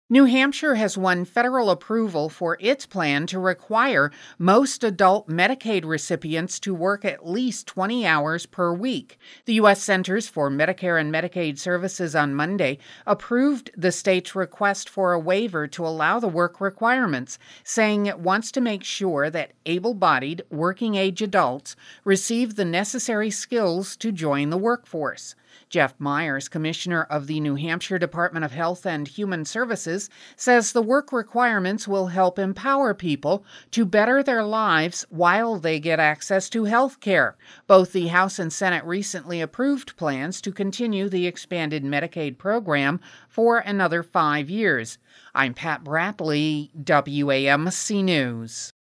New Hampshire has won federal approval for its plan to require most adult Medicaid recipients to work at least 20 hours per week. The U.S. Centers for Medicare and Medicaid Services on Monday approved the state's request for a waiver to allow the work requirements, saying it wants to make sure that able-bodied, working-age adults receive the necessary skills to join the workforce. Jeff Myers, commissioner of the New Hampshire Department of Health and Human Services, says the work requirements will help empower people to better their lives while they get access to health care. Both the House and Senate recently approved plans to continue the expanded Medicaid program for another 5 years. I'm Pat Bradley, WAMC News.